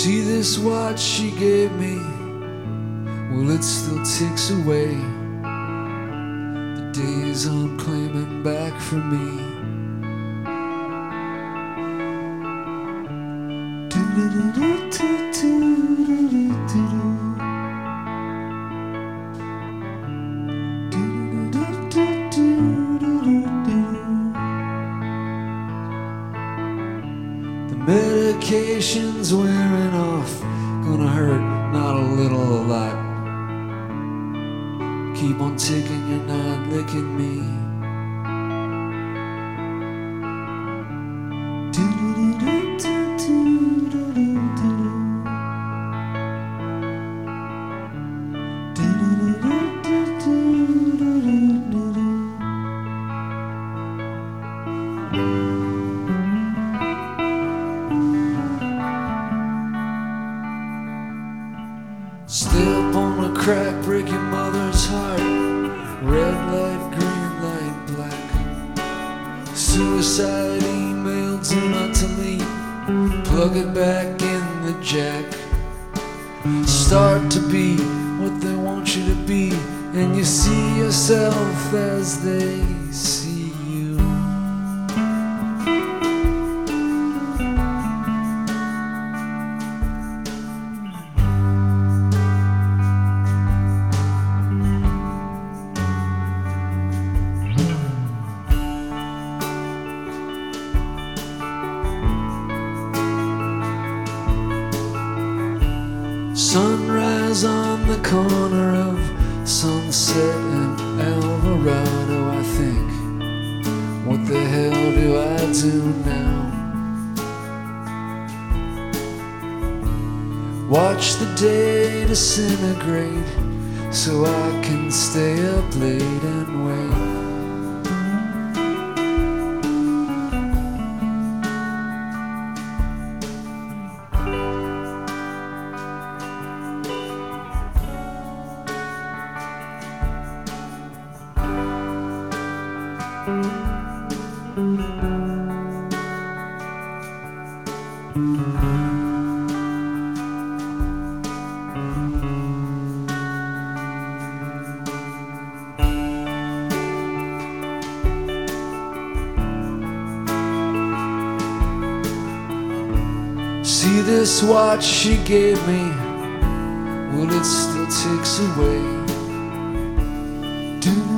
See this watch she gave me, well it still ticks away the days I'm claiming back for me. The medication's wearing off, gonna hurt not a little, a lot. Keep on ticking, you're not licking me. Step on a crack, break your mother's heart. Red light, green light, black. Suicide email, do not delete. Plug it back in the jack. Start to be what they want you to be, and you see yourself as they see you. Sunrise on the corner of Sunset and Alvarado. I think, what the hell do I do now? Watch the day disintegrate so I can stay up late and wait. See this watch she gave me, well it still ticks away.